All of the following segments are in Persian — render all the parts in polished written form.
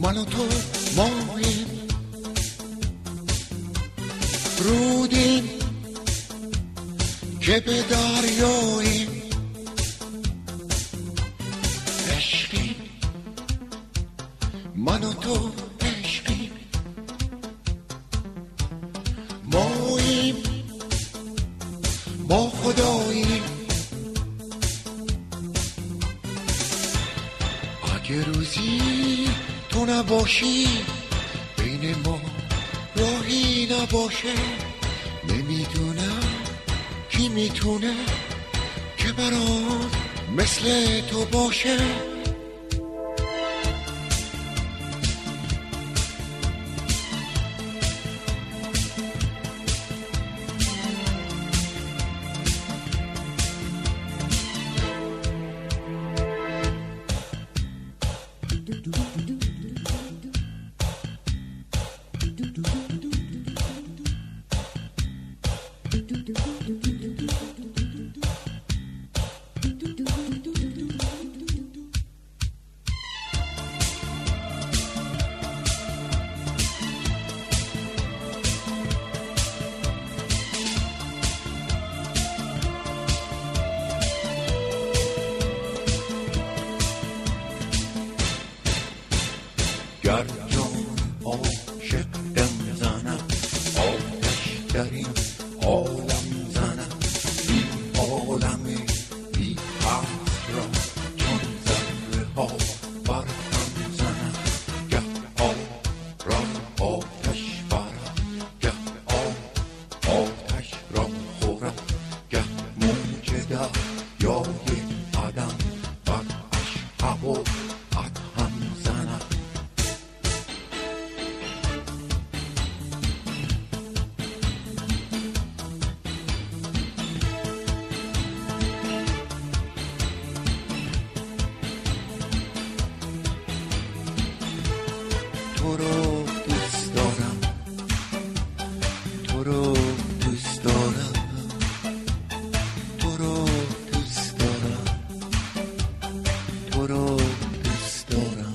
من و تو ماهیم رودیم که به دریاییم عشقیم من و تو عشقیم ماییم با خداییم اگه روزی تو نباشی بین ما راهی نباشه نمیدونم کی میتونه که برات مثل تو باشه گر جان عاشق دم زنم آتش در این عالم زنم این عالم بی حس را چون ذره ها بر هم زنم گه آب را آتش برم گه آتش را خورم گه موج دریای عدم بر اشهب و ادهم زنم تو رو دوست دارم تو رو دوست دارم تو رو دوست دارم تو رو دوست دارم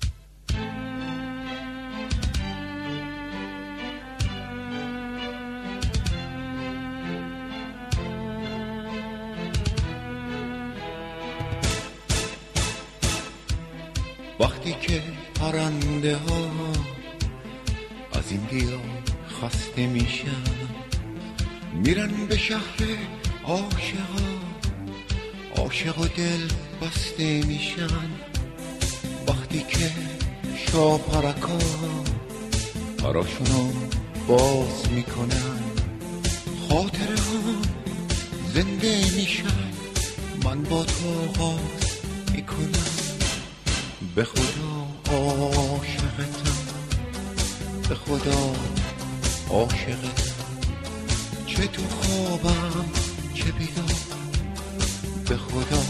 وقتی که پرنده ها از این گیاه خسته میشن میرن به شهر عاشقا عاشق و دل بسته میشن وقتی که شاپرکا براشونو باز میکنن خاطره ها زنده میشن من با تو آغاز میکنم به خدا عاشقتم به خدا عاشقتم چه تو خوابم چه بیدار به خدا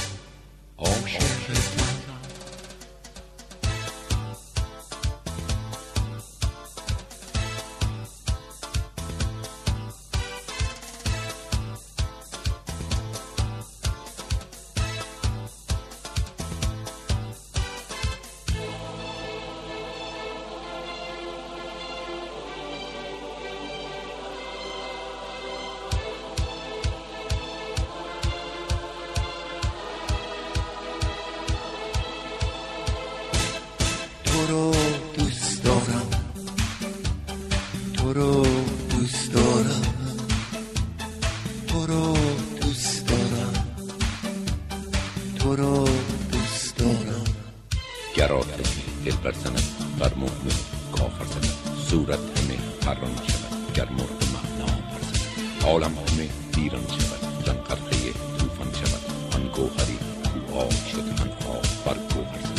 عاشقتم تو رو دوست دارم تو رو دوست دارم تو رو دوست دارم تو رو دوست دارم گر آتشی دل برزند بر مؤمن کافر زند صورت همه پران شود گر مرغ معنا برزند عالم همه ویران شود جان غرقه طوفان شود آن گوهری کو آب شد تنها بر گوهر زند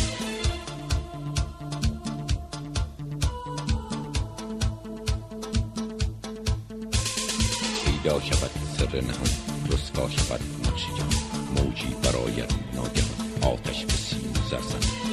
پیدا شود سر نهان رسوا شود نقش جهان موجی برآید ناگهان آتش به سیم زر زند